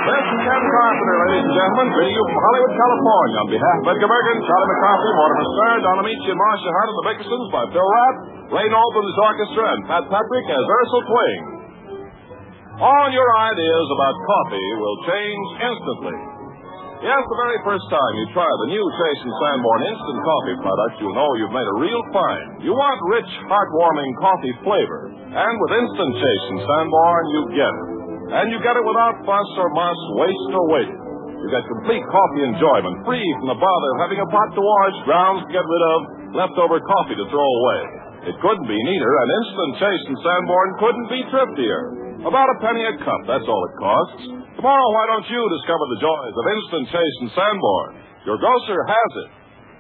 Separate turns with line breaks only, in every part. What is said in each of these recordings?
This is Ken Carpenter, ladies and gentlemen, greeting you from Hollywood, California. On behalf of Edgar Bergen, Charlie McCarthy, Mortimer Stern, Don Amici, and Marcia Hart, and the Bickersons, by Phil Rapp, Ray Nolden's orchestra, and Pat Patrick as Ursula Twing. All your ideas about coffee will change instantly. Yes, the very first time you try the new Chase & Sanborn instant coffee product, you'll know you've made a real find. You want rich, heartwarming coffee flavor. And with instant Chase & Sanborn, you get it. And you get it without fuss or muss, waste or waiting. You get complete coffee enjoyment, free from the bother of having a pot to wash, grounds to get rid of, leftover coffee to throw away. It couldn't be neater, and instant Chase & Sanborn couldn't be thriftier. About a penny a cup, that's all it costs. Tomorrow, why don't you discover the joys of instant Chase & Sanborn? Your grocer has it.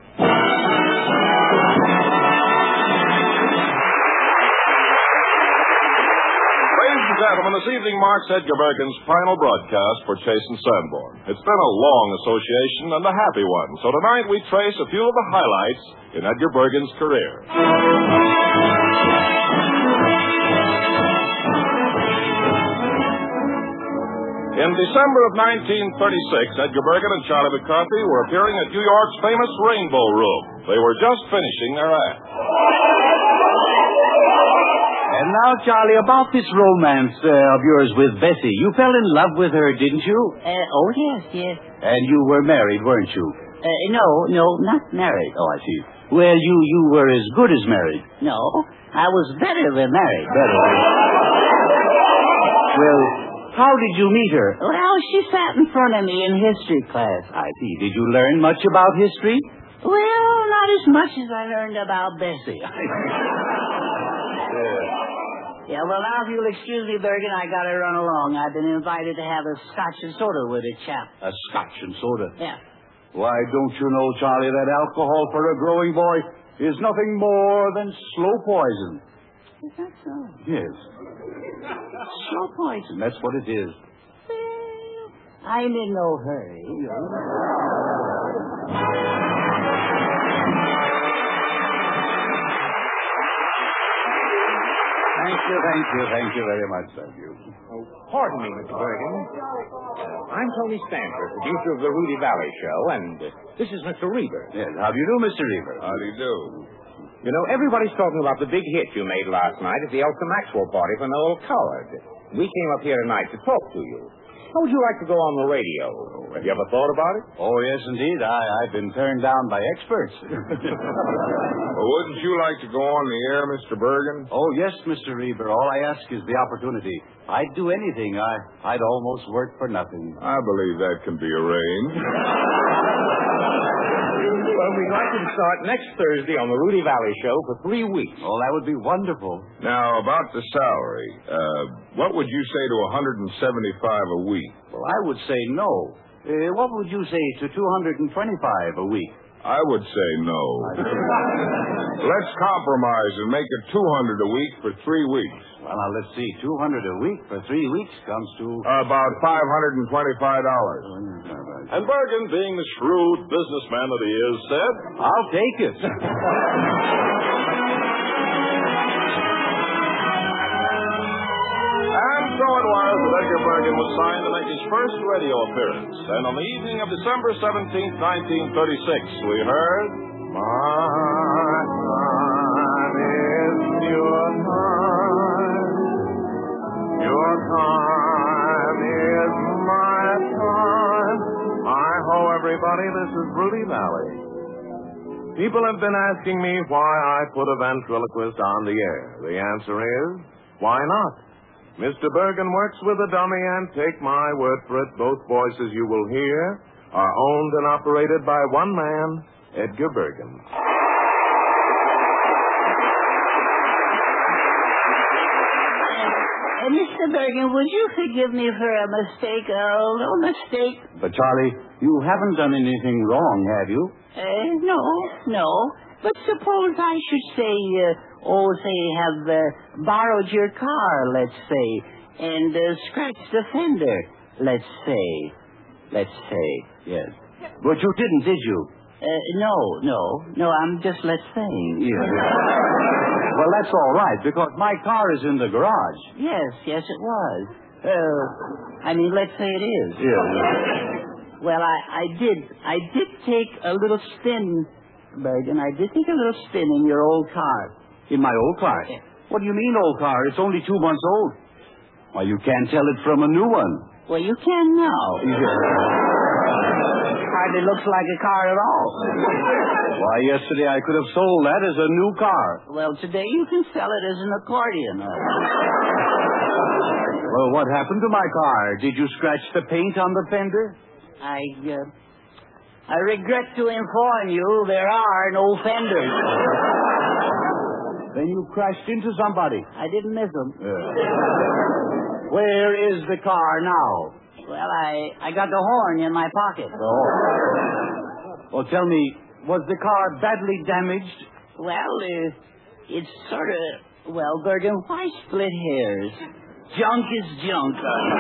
Ladies and gentlemen, this evening marks Edgar Bergen's final broadcast for Chase & Sanborn. It's been a long association and a happy one, so tonight we trace a few of the highlights in Edgar Bergen's career. In December of 1936, Edgar Bergen and Charlie McCarthy were appearing at New York's famous Rainbow Room. They were just finishing their act.
And now, Charlie, about this romance of yours with Bessie. You fell in love with her, didn't you?
Yes.
And you were married, weren't you?
No, not married.
Oh, I see. Well, you were as good as married.
No, I was better than married.
Better. Well, how did you meet her?
Well, she sat in front of me in history class.
I see. Did you learn much about history?
Well, not as much as I learned about Bessie. Yeah, well, now, if you'll excuse me, Bergen, I gotta run along. I've been invited to have a scotch and soda with a chap.
A scotch and soda?
Yeah.
Why, don't you know, Charlie, that alcohol for a growing boy is nothing more than slow poison.
Is that so?
Yes.
Slow poison.
That's what it is.
Well, I'm in no hurry.
Thank you very much, thank you.
Oh, pardon me, Mr. Bergen. I'm Tony Stanford, producer of the Rudy Valley Show, and this is Mr. Reber.
Yes, how do you do, Mr. Reber?
How do you do?
You know, everybody's talking about the big hit you made last night at the Elsa Maxwell party for Noel Coward. We came up here tonight to talk to you. How would you like to go on the radio? Have you ever thought about it?
Oh, yes, indeed. I've been turned down by experts.
Well, wouldn't you like to go on the air, Mr. Bergen?
Oh, yes, Mr. Reber. All I ask is the opportunity. I'd do anything. I'd almost work for nothing.
I believe that can be arranged.
Well, we'd like you to start next Thursday on the Rudy Valley Show for 3 weeks.
Oh, that would be wonderful.
Now, about the salary, what would you say to $175 a week?
Well, I would say no. What would you say to $225 a week?
I would say no. Let's compromise and make it $200 a week for 3 weeks.
Well, now, let's see. $200 a week for 3 weeks comes to...
About $525. And Bergen, being the shrewd businessman that he is, said,
I'll take it.
And so it was that Edgar Bergen was signed to make his first radio appearance. And on the evening of December 17th, 1936, we heard... My time is your time. Your time is my time. Hi-ho, everybody. This is Rudy Valley. People have been asking me why I put a ventriloquist on the air. The answer is, why not? Mr. Bergen works with a dummy, and take my word for it, both voices you will hear are owned and operated by one man, Edgar Bergen.
Mr. Bergen, would you forgive me for a mistake, a little mistake?
But, Charlie, you haven't done anything wrong, have you?
No. But suppose I should say, have borrowed your car, let's say, and scratched the fender, let's say.
Yes. But you didn't, did you?
No, I'm just let's saying.
Yeah. Well, that's all right, because my car is in the garage.
Yes, it was. Let's say it is.
Yeah.
Well, I did take a little spin, Bergen. I did take a little spin in your old car.
In my old car?
Yeah.
What do you mean, old car? It's only 2 months old. Why, you can't tell it from a new one.
Well, you can now. Hardly looks like a car at all.
Why, yesterday I could have sold that as a new car.
Well, today you can sell it as an accordion.
Well, what happened to my car? Did you scratch the paint on the fender?
I regret to inform you there are no fenders.
Then you crashed into somebody.
I didn't miss them.
Where is the car now?
Well, I got the horn in my pocket.
Well, tell me, was the car badly damaged?
Well, it's sort of... Well, Bergen, why split hairs? Junk is junk.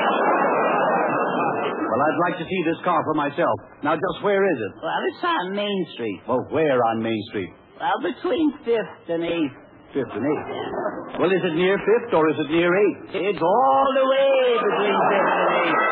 Well, I'd like to see this car for myself. Now, just where is it?
Well, it's on Main Street.
Well, where on Main Street?
Well, between 5th and 8th.
5th and 8th. Well, is it near 5th or is it near 8th?
It's all the way between 5th and 8th.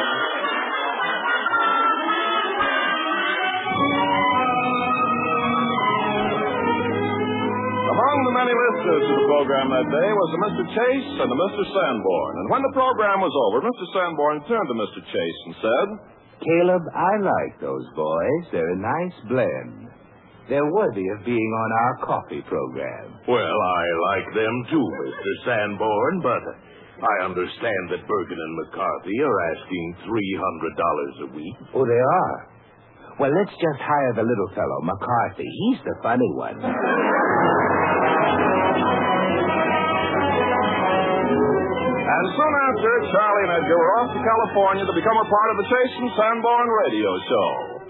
Among the many listeners to the program that day was a Mr. Chase and a Mr. Sanborn. And when the program was over, Mr. Sanborn turned to Mr. Chase and said,
Caleb, I like those boys. They're a nice blend. They're worthy of being on our coffee program.
Well, I like them too, Mr. Sanborn, but I understand that Bergen and McCarthy are asking $300 a week.
Oh, they are? Well, let's just hire the little fellow, McCarthy. He's the funny one.
And soon after, Charlie and Edgar were off to California to become a part of the Chase and Sanborn radio show.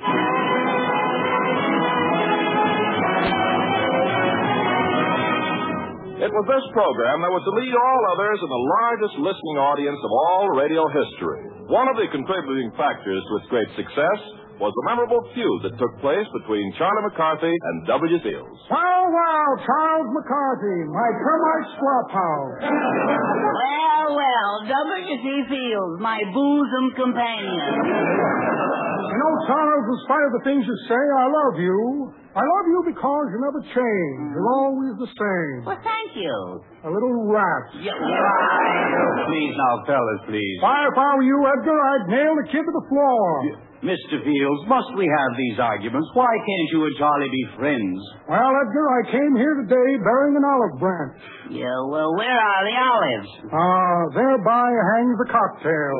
It was this program that was to lead all others in the largest listening audience of all radio history. One of the contributing factors to its great success was the memorable feud that took place between Charlie McCarthy and W. Fields.
Well, Charles McCarthy, my termite swap house.
Well, W.C. Fields, my bosom companion.
You know, Charles, in spite of the things you say, I love you. I love you because you never change. You're always the same.
Well, thank you.
A little rat.
Please now, fellas, please.
If I were you, Edgar, I'd nail the kid to the floor.
Mr. Fields, must we have these arguments? Why can't you and Charlie be friends?
Well, Edgar, I came here today bearing an olive branch.
Yeah, well, where are the olives?
Thereby hangs the cocktail.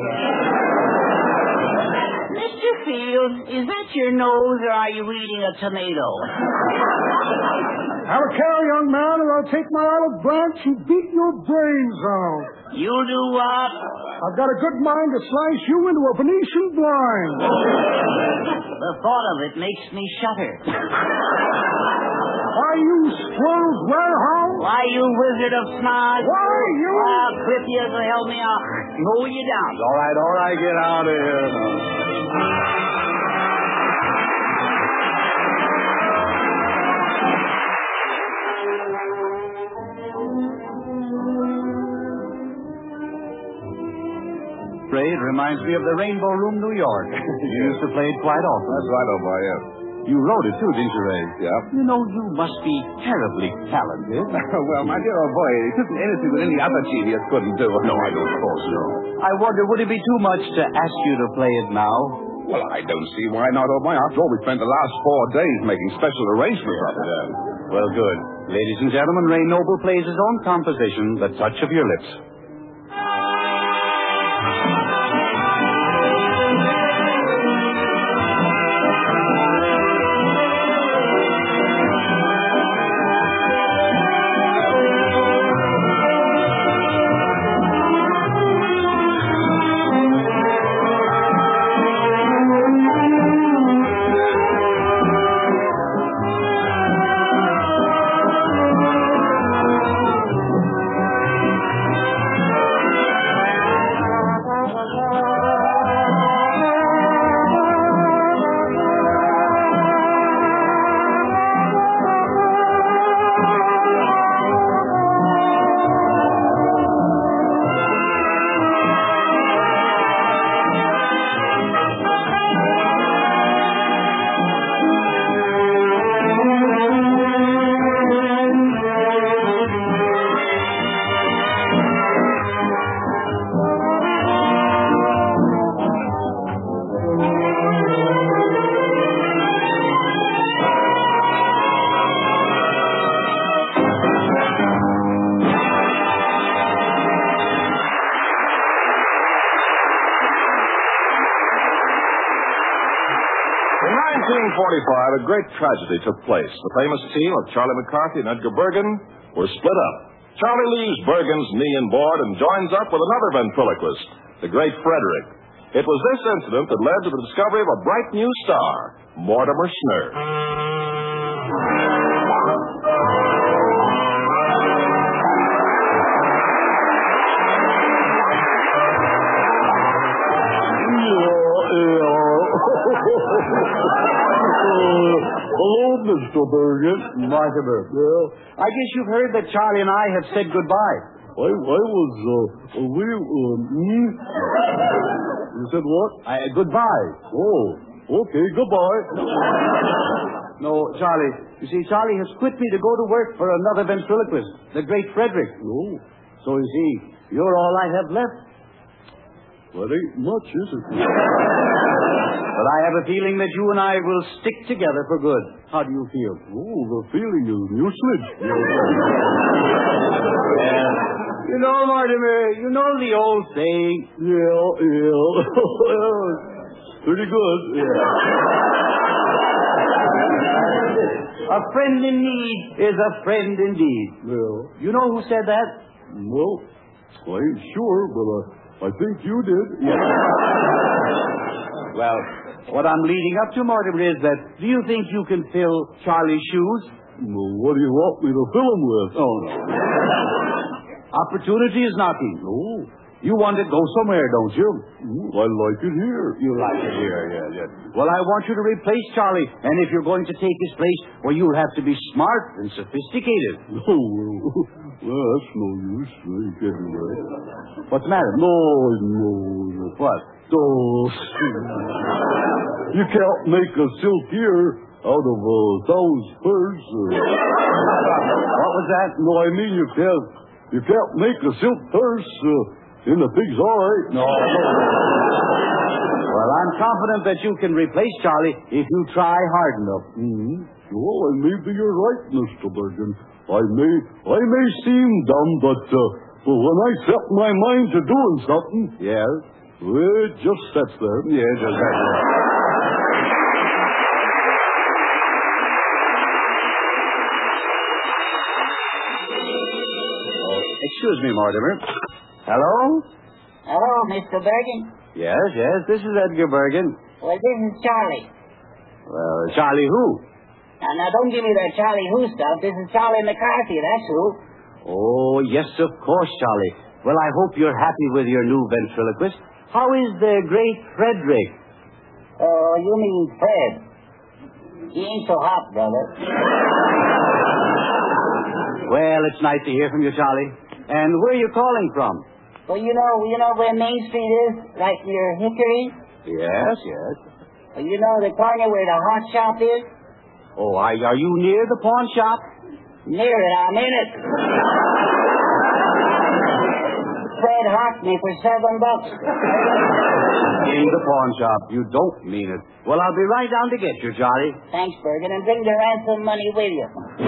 Mr. Fields, is that your nose or are you eating a tomato?
Have a care, young man, or I'll take my olive branch and beat your brains out.
You do what?
I've got a good mind to slice you into a Venetian blind.
The thought of it makes me shudder.
Why, you squirrel's warehouse?
Why, you wizard of snot?
Why, you...
I'll clip you to help me out. Mow you down.
All right, get out of here. It reminds me of the Rainbow Room, New York. You used to play it quite often.
That's right, old boy, yes.
You wrote it too, didn't you, Ray?
Yeah.
You know, you must be terribly talented.
Well, my dear old boy, it isn't anything that any other genius couldn't do.
No, I don't suppose so. I wonder, would it be too much to ask you to play it now?
Well, I don't see why not, old boy. After all, we spent the last 4 days making special arrangements of it.
Well, good. Ladies and gentlemen, Ray Noble plays his own composition, The Touch of Your Lips.
In 1945, a great tragedy took place. The famous team of Charlie McCarthy and Edgar Bergen were split up. Charlie leaves Bergen's knee and board and joins up with another ventriloquist, the great Frederick. It was this incident that led to the discovery of a bright new star, Mortimer Snerd.
Hello, Mr. Bergen. Mortimer. Well, I guess you've heard that Charlie and I have said goodbye. You said what? Goodbye. Oh, okay, goodbye. No, Charlie. You see, Charlie has quit me to go to work for another ventriloquist, the great Frederick. Oh. So you see, you're all I have left. Well, ain't much, is it? But I have a feeling that you and I will stick together for good. How do you feel? Oh, the feeling is useless. You know, Mortimer, you know the old saying. Yeah. Pretty good, yeah. A friend in need is a friend indeed. Yeah. You know who said that? Well, I ain't sure, but I think you did. Yeah. Well, what I'm leading up to, Mortimer, is that do you think you can fill Charlie's shoes? Well, what do you want me to fill them with? Oh, no. Opportunity is knocking. Oh. You want to go somewhere, don't you? I like it here. You like it here, yeah. Well, I want you to replace Charlie, and if you're going to take his place, well, you'll have to be smart and sophisticated. Oh, well, that's no use. You can't do that. What's the matter? No. What? Oh, you can't make a silk ear out of a sow's purse. What was that? No, I mean you can't make a silk purse in a pig's eye. No. Well, I'm confident that you can replace Charlie if you try hard enough. Mm-hmm. Well, and maybe you're right, Mr. Bergen. I may seem dumb, but when I set my mind to doing something, it just sets there. Yeah, it just sets there. Excuse me, Mortimer. Hello?
Hello, Mr. Bergen.
Yes, this is Edgar Bergen.
Well, this is Charlie.
Well, Charlie who?
Now, don't give me that Charlie who stuff. This is Charlie McCarthy, that's who.
Oh, yes, of course, Charlie. Well, I hope you're happy with your new ventriloquist. How is the great Frederick?
Oh, you mean Fred. He ain't so hot, brother.
Well, it's nice to hear from you, Charlie. And where are you calling from?
Well, you know where Main Street is? Right near Hickory?
Yes.
Well, you know the corner where the hot shop is?
Oh, are you near the pawn shop?
Near it, I'm in it. Fred hocked me for $7.
In the pawn shop. You don't mean it. Well, I'll be right down to get you, Charlie.
Thanks, Bergen, and bring the ransom money with you.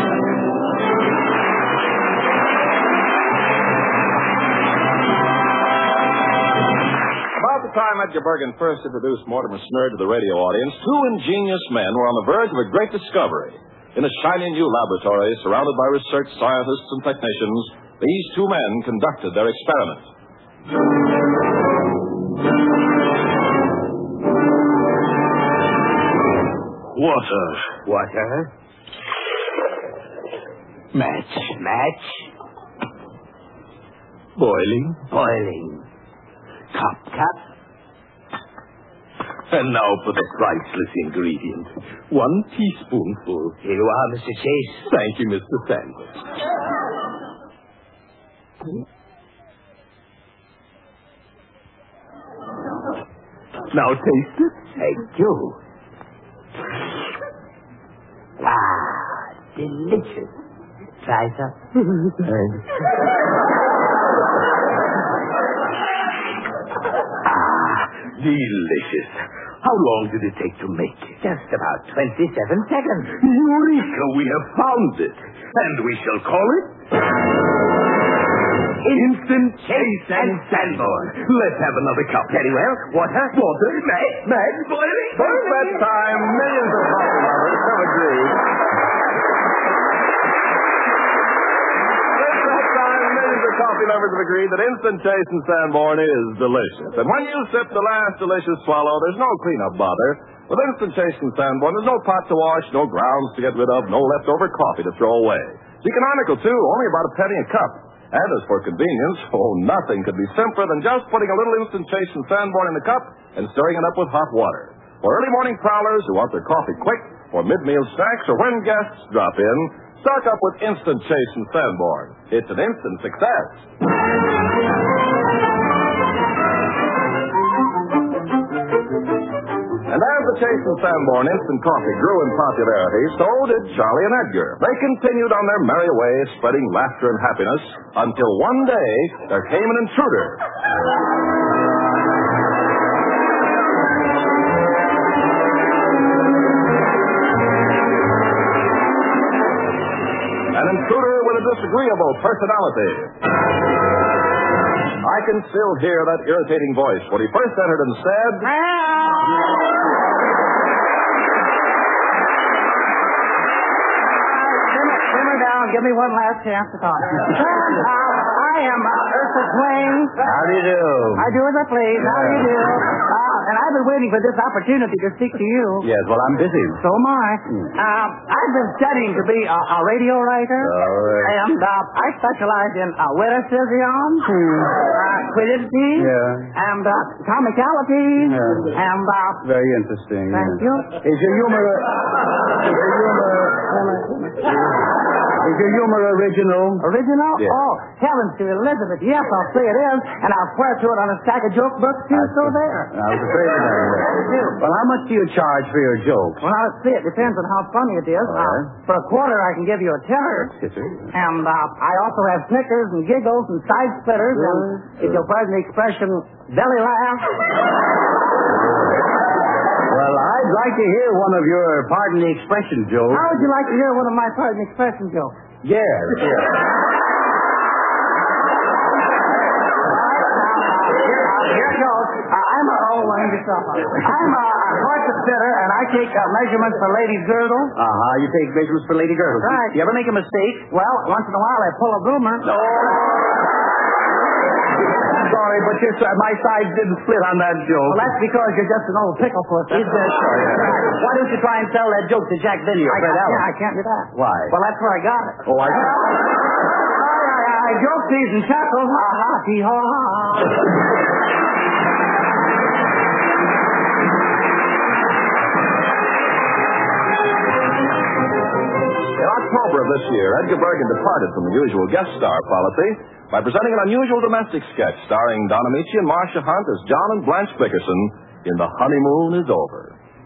About the time Edgar Bergen first introduced Mortimer Snerd to the radio audience, two ingenious men were on the verge of a great discovery. In a shiny new laboratory surrounded by research scientists and technicians, these two men conducted their experiment.
Water.
Match.
Boiling.
Cup.
And now for the priceless ingredient. 1 teaspoonful.
Here you are, Mr. Chase.
Thank you, Mr. Sandwich. Now taste it.
Thank you. Delicious. Try some.
Delicious. How long did it take to make it?
Just about 27 seconds.
Eureka, we have found it. And we shall call it
Instant Chase and Sanborn. Let's have another cup, Pennywell. Water? Mads, boiling?
Since that time, millions of coffee lovers have agreed. Coffee lovers have agreed that Instant Chase and Sanborn is delicious. And when you sip the last delicious swallow, there's no cleanup bother. With Instant Chase and Sanborn, there's no pot to wash, no grounds to get rid of, no leftover coffee to throw away. It's economical, too, only about a penny a cup. And as for convenience, nothing could be simpler than just putting a little Instant Chase and Sanborn in the cup and stirring it up with hot water. For early morning prowlers who want their coffee quick, for mid-meal snacks, or when guests drop in, stock up with Instant Chase and Sanborn. It's an instant success. And as the Chase and Sanborn instant coffee grew in popularity, so did Charlie and Edgar. They continued on their merry way, spreading laughter and happiness, until one day there came an intruder. An intruder with a disagreeable personality. I can still hear that irritating voice when he first entered and said,
Simmer down. Give me one last chance to talk. I am Ursa Swain.
How do you do?
I do as I please. How do you do? And I've been waiting for this opportunity to speak to you.
Yes, well, I'm busy.
So am I. I've been studying to be a radio writer. And I specialize in witticism, quiddity, and comicality, and...
Very interesting.
Thank you.
Is your humor... Is your humor original?
Original?
Yes.
Oh, heavens to Elizabeth. Yes, I'll say it is. And I'll swear to it on a stack of joke books, too. So there.
I was afraid of that. Well, how much do you charge for your joke?
Well, let's see. It depends on how funny it is. For a quarter, I can give you a tenner.
Yes, sir.
And I also have snickers and giggles and side splitters and, if you'll pardon the expression, belly laugh.
Well, I'd like to hear one of your pardon the expression jokes.
How would you like to hear one of my pardon the expression jokes?
Yes.
I'm a corset sitter, and I take measurements for ladies' girdles.
You take measurements for lady girls.
Right.
You ever make a mistake?
Well, once in a while I pull a boomer.
No. Sorry, but my sides didn't split on that joke.
Well, that's because you're just an old pickle foot.
Is that so? Yeah. Why don't you try and tell that joke to Jack Vinny or Fred Allen?
I can't do that.
Why?
Well, that's where I got it.
Oh, I see.
I joke these and chuckle. Ha-ha, hee-haw-ha.
In October of this year, Edgar Bergen departed from the usual guest star policy by presenting an unusual domestic sketch starring Don Amici and Marcia Hunt as John and Blanche Bickerson in The Honeymoon is Over.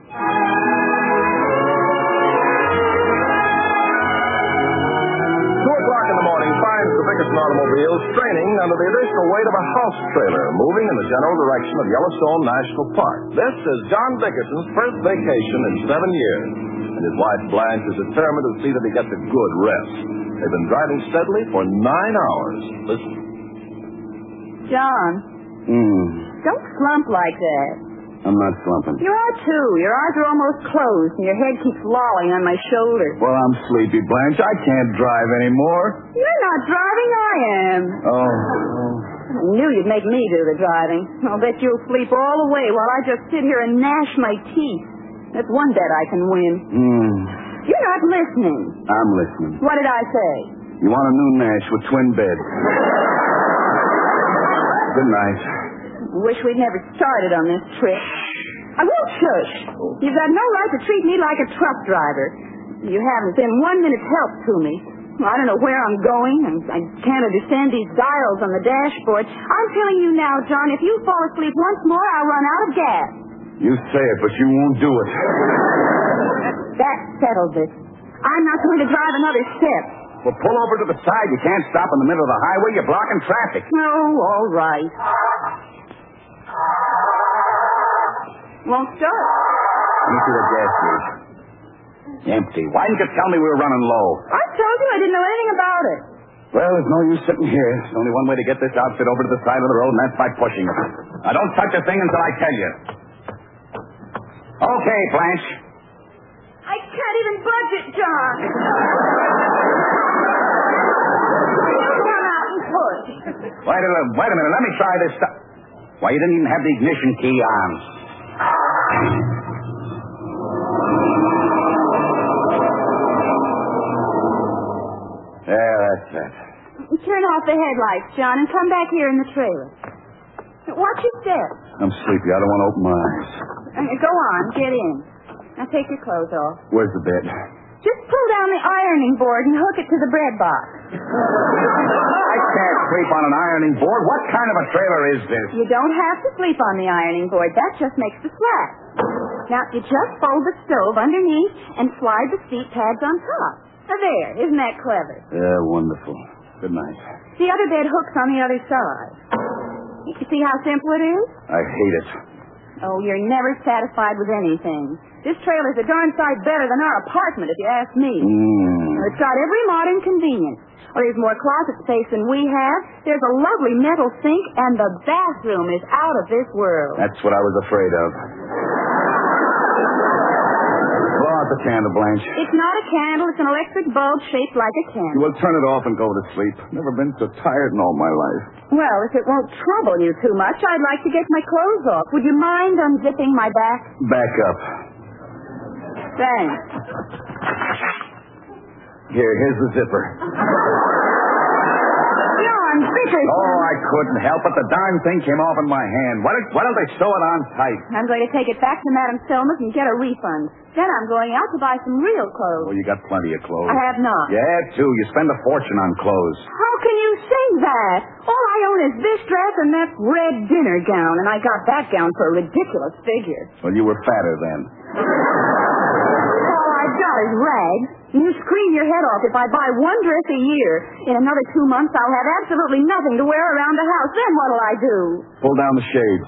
2 o'clock in the morning finds the Bickerson automobile straining under the additional weight of a house trailer moving in the general direction of Yellowstone National Park. This is John Bickerson's first vacation in 7 years, and his wife Blanche is determined to see that he gets a good rest. They've been driving steadily for 9 hours. Listen.
John, don't slump like that.
I'm not slumping.
You are, too. Your eyes are almost closed, and your head keeps lolling on my shoulder.
Well, I'm sleepy, Blanche. I can't drive anymore.
You're not driving, I am.
Oh.
I knew you'd make me do the driving. I'll bet you'll sleep all the way while I just sit here and gnash my teeth. That's one bet I can win. You're not listening.
I'm listening.
What did I say?
You want a new Nash with twin beds. Good night.
Wish we'd never started on this trip. I won't shush. You've got no right to treat me like a truck driver. You haven't been 1 minute's help to me. I don't know where I'm going, and I can't understand these dials on the dashboard. I'm telling you now, John, if you fall asleep once more, I'll run out of gas.
You say it, but you won't do it.
That settles it. I'm not going to drive another step.
Well, pull over to the side. You can't stop in the middle of the highway. You're blocking traffic.
Oh, all right. Won't start.
Let me see the gas gauge. Empty. Why didn't you tell me we were running low?
I told you I didn't know anything about it.
Well, there's no use sitting here. There's only one way to get this outfit over to the side of the road, and that's by pushing it. Now, don't touch a thing until I tell you. Okay, Blanche.
I can't even budge it, John. You come out and push.
Wait a minute. Let me try this stuff. Why, you didn't even have the ignition key on. There, that's it.
Turn off the headlights, John, and come back here in the trailer. Watch your step.
I'm sleepy. I don't want to open my eyes.
Go on, get in. Now take your clothes off.
Where's the bed?
Just pull down the ironing board and hook it to the bread box.
I can't sleep on an ironing board. What kind of a trailer is this?
You don't have to sleep on the ironing board. That just makes the flat. Now, you just fold the stove underneath and slide the seat pads on top. Now, there. Isn't that clever?
Yeah, wonderful. Good night.
The other bed hooks on the other side. You see how simple it is?
I hate it.
Oh, you're never satisfied with anything. This trailer's a darn sight better than our apartment, if you ask me. It's got every modern convenience. Well, there's more closet space than we have. There's a lovely metal sink, and the bathroom is out of this world.
That's what I was afraid of. Blow out the candle, Blanche.
It's not a candle. It's an electric bulb shaped like a candle.
Well, turn it off and go to sleep. Never been so tired in all my life.
Well, if it won't trouble you too much, I'd like to get my clothes off. Would you mind unzipping my back?
Back up.
Thanks.
Here's the zipper.
John, zipper.
Oh, I couldn't help it. The darn thing came off in my hand. Why don't they sew it on tight?
I'm going to take it back to Madame Selma's and get a refund. Then I'm going out to buy some real clothes.
Well, you got plenty of clothes.
I have not.
Yeah, too. You spend a fortune on clothes.
How can you say that? All I own is this dress and that red dinner gown, and I got that gown for a ridiculous figure.
Well, you were fatter then.
All I've got is rags. You scream your head off if I buy one dress a year. In another 2 months, I'll have absolutely nothing to wear around the house. Then what'll I do?
Pull down the shades.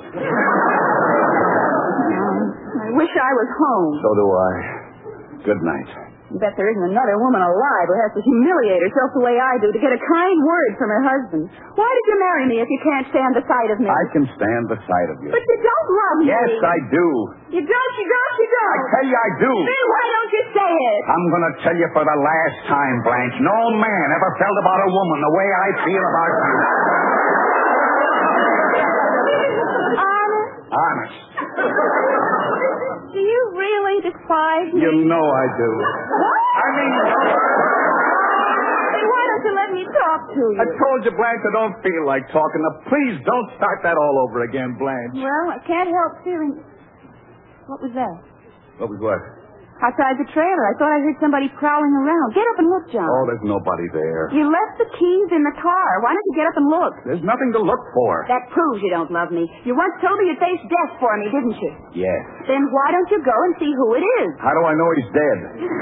I wish I was home.
So do I. Good night.
I bet there isn't another woman alive who has to humiliate herself the way I do to get a kind word from her husband. Why did you marry me if you can't stand the sight of me?
I can stand the sight of you.
But you don't love me.
Yes, I do.
You don't.
I tell you I do.
Then why don't you say it?
I'm going to tell you for the last time, Blanche. No man ever felt about a woman the way I feel about you.
Honest?
Honest.
Do you really despise me?
You know I do.
What?
I mean...
Then why don't you let me talk to you?
I told you, Blanche, I don't feel like talking. Now, please don't start that all over again, Blanche.
Well, I can't help feeling... What was that?
What was what?
Outside the trailer. I thought I heard somebody prowling around. Get up and look, John.
Oh, there's nobody there.
You left the keys in the car. Why don't you get up and look?
There's nothing to look for.
That proves you don't love me. You once told me you'd face death for me, didn't you?
Yes.
Then why don't you go and see who it is?
How do I know he's dead?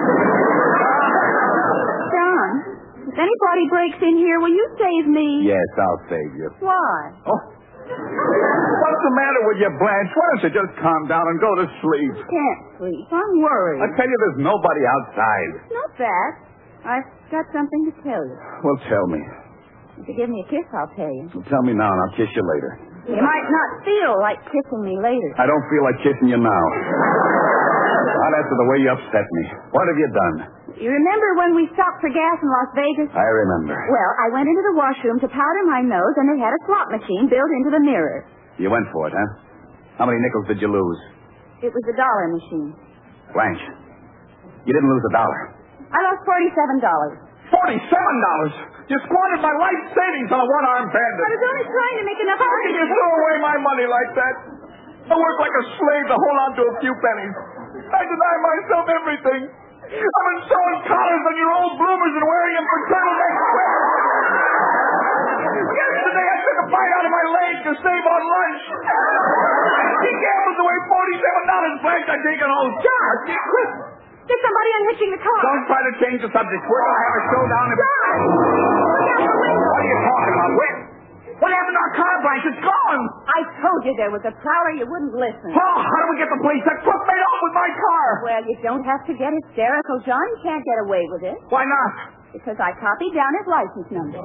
John, if anybody breaks in here, will you save me?
Yes, I'll save you.
Why?
Oh. What's the matter with you, Blanche? Why don't you just calm down and go to sleep?
Can't sleep. I'm worried.
I tell you, there's nobody outside.
Not that. I've got something to tell you.
Well, tell me.
If you give me a kiss, I'll tell you.
Well, tell me now, and I'll kiss you later.
You might not feel like kissing me later.
I don't feel like kissing you now. Not after the way you upset me. What have you done?
You remember when we stopped for gas in Las Vegas?
I remember.
Well, I went into the washroom to powder my nose, and they had a slot machine built into the mirror.
You went for it, huh? How many nickels did you lose?
It was a dollar machine.
Blanche, you didn't lose $1.
I lost $47.
$47? You squandered my life savings on a one-armed bandit.
I was only trying to make enough
How can you throw away my money like that? I work like a slave to hold on to a few pennies. I deny myself everything. I've been sewing collars on your old bloomers and wearing them for turtleneck sweaters. Yesterday I took a bite out of my leg to save on lunch. He gambled away $47, Blanche. I take it home.
John! Quick! Get somebody unhitching the car.
Don't try to change the subject. We're going to have a showdown.
John! Look out the window.
What are you talking about? What happened to our car, Blanche? It's gone.
I told you there was a prowler. You wouldn't listen.
Oh, how do we get the police? That crook made off with my car.
Well, you don't have to get hysterical, John. You can't get away with it.
Why not?
because I copied down his license number.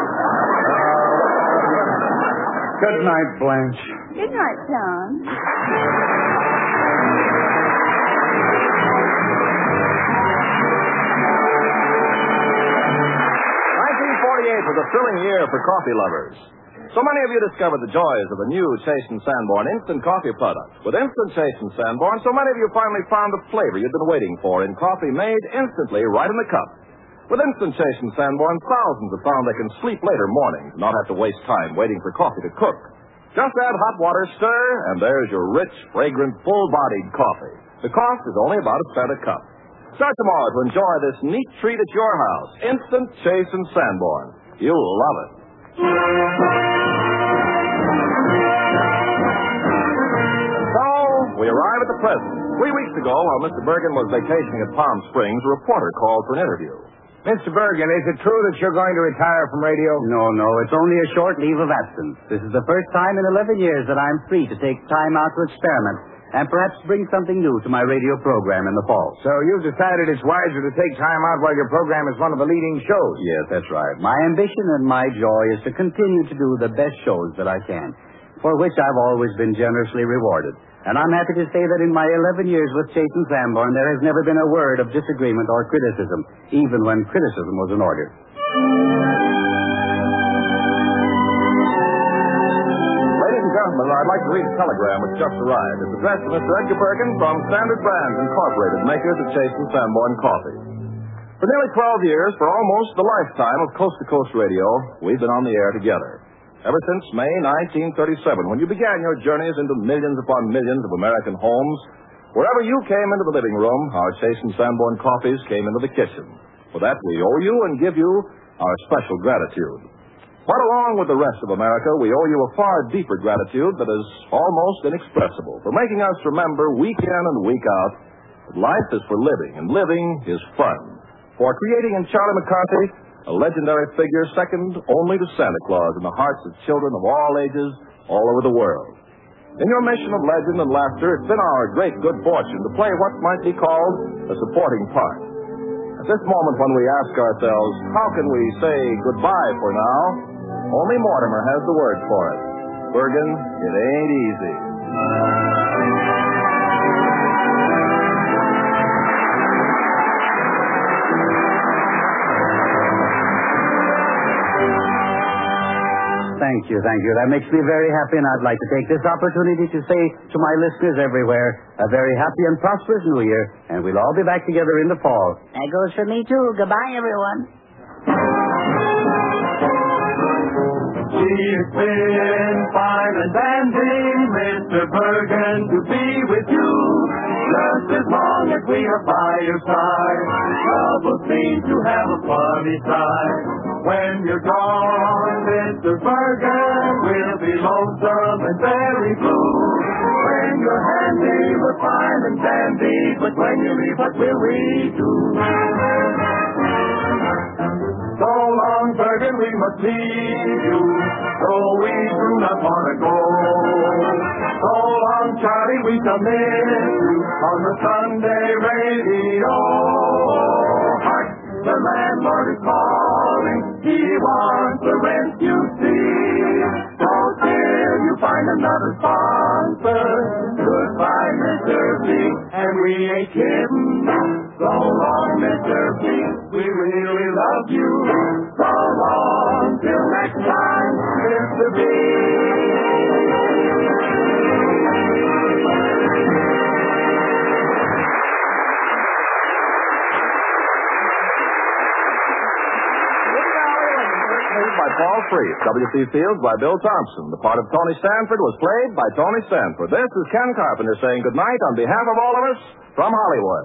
Good night, Blanche.
Good night, John.
1948 was a thrilling year for coffee lovers. So many of you discovered the joys of the new Chase & Sanborn instant coffee product. With Instant Chase & Sanborn, so many of you finally found the flavor you'd been waiting for in coffee made instantly right in the cup. With Instant Chase & Sanborn, thousands have found they can sleep later mornings and not have to waste time waiting for coffee to cook. Just add hot water, stir, and there's your rich, fragrant, full-bodied coffee. The cost is only about a cent a cup. Start tomorrow to enjoy this neat treat at your house. Instant Chase & Sanborn. You'll love it. So, we arrive at the present. 3 weeks ago, while Mr. Bergen was vacationing at Palm Springs, a reporter called for an interview.
Mr. Bergen, is it true that you're going to retire from radio?
No, it's only a short leave of absence. This is the first time in 11 years that I'm free to take time out to experiment and perhaps bring something new to my radio program in the fall.
So you've decided it's wiser to take time out while your program is one of the leading shows?
Yes, that's right. My ambition and my joy is to continue to do the best shows that I can, for which I've always been generously rewarded. And I'm happy to say that in my 11 years with Chase & Sanborn, there has never been a word of disagreement or criticism, even when criticism was in order.
Ladies and gentlemen, I'd like to read a telegram which just arrived. It's addressed to Mr. Edgar Bergen from Standard Brands Incorporated, makers of Chase & Sanborn coffee. For nearly 12 years, for almost the lifetime of Coast to Coast Radio, we've been on the air together. Ever since May 1937, when you began your journeys into millions upon millions of American homes, wherever you came into the living room, our Chase & Sanborn coffees came into the kitchen. For that, we owe you and give you our special gratitude. But along with the rest of America, we owe you a far deeper gratitude that is almost inexpressible for making us remember week in and week out that life is for living, and living is fun. For creating in Charlie McCarthy a legendary figure second only to Santa Claus in the hearts of children of all ages all over the world. In your mission of legend and laughter, it's been our great good fortune to play what might be called a supporting part. At this moment when we ask ourselves, how can we say goodbye for now? Only Mortimer has the word for it. Bergen, it ain't easy.
Thank you. That makes me very happy, and I'd like to take this opportunity to say to my listeners everywhere, a very happy and prosperous New Year, and we'll all be back together in the fall.
That goes for me, too. Goodbye, everyone.
It's been fine and dandy, Mr. Bergen, to be with you. Just as long as we are by your side, troubles seem to have a funny side. When you're gone, Mr. Bergen, we'll be lonesome and very blue. When you're handy, we're fine and dandy, but when you leave, what will we do? So long, Bergen, we must leave you, though we do not want to go. So long, Charlie, we shall miss you on the Sunday radio. Hark, the landlord is calling, he wants the rent, you see. So till you find another sponsor, goodbye, Mr. B, and we ain't kidding. So long, Mr. B, we really love you. So long, till next time, Mr. B.
By Paul Freeth, W.C. Fields by Bill Thompson. The part of Tony Stanford was played by Tony Stanford. This is Ken Carpenter saying goodnight on behalf of all of us from Hollywood.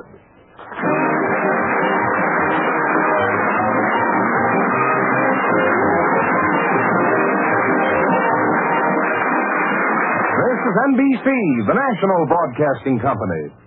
This is NBC, the national broadcasting company.